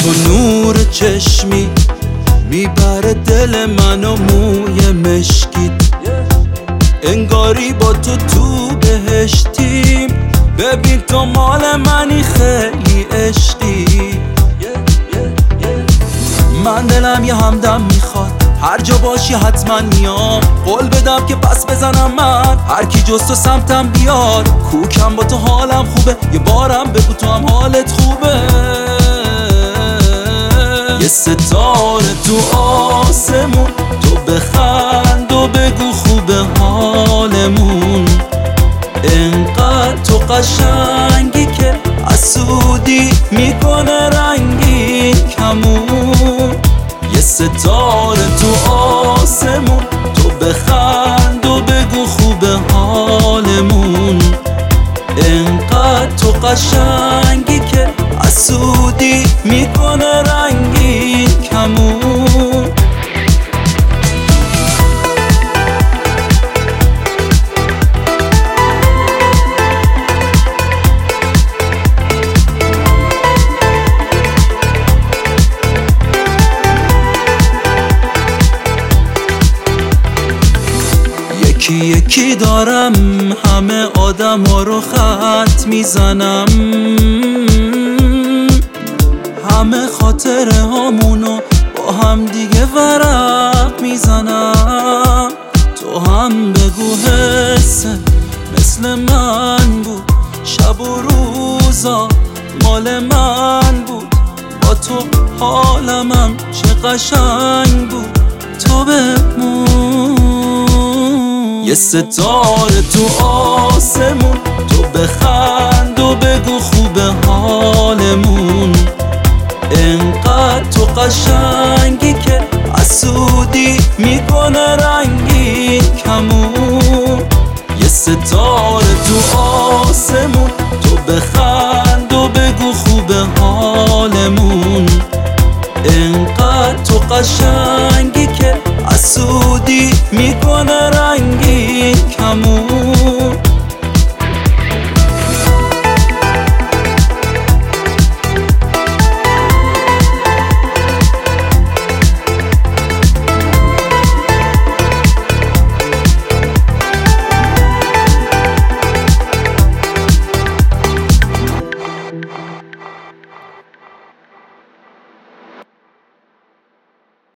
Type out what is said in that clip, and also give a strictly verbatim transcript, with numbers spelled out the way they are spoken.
تو نور چشمی میبره دل منو موی مشکیت، انگاری با تو تو بهشتیم. ببین تو مال منی خیلی عشقی، من دلم یه همدم میخواد هر جا باشی حتما میام. قول بدم که پس بزنم من هر کی جز تو سمتم بیاد. کوکم با تو حالم خوبه، یه بارم بگو تو هم حالت خوبه. یه ستاره تو آسمون، تو بخند و بگو خوبه حالمون. انقدر تو قشنگی که حسودی میکنه رنگین کمون. یه ستاره تو آسمون، تو بخند و بگو خوبه حالمون. انقدر تو قشنگی که حسودی میکنه رنگین کمون. یکی یکی دارم همه آدم ها رو خط میزنم، همه خاطره هامونو با هم دیگه ورق میزنم. تو هم بگو حست مثل من بود، شب و روزا مال من بود. با تو حالمم چه قشنگ بود، تو بمون. یه ستاره تو آسمون، تو بخند و بگو خوبه حالمون. انقدر تو قشنگ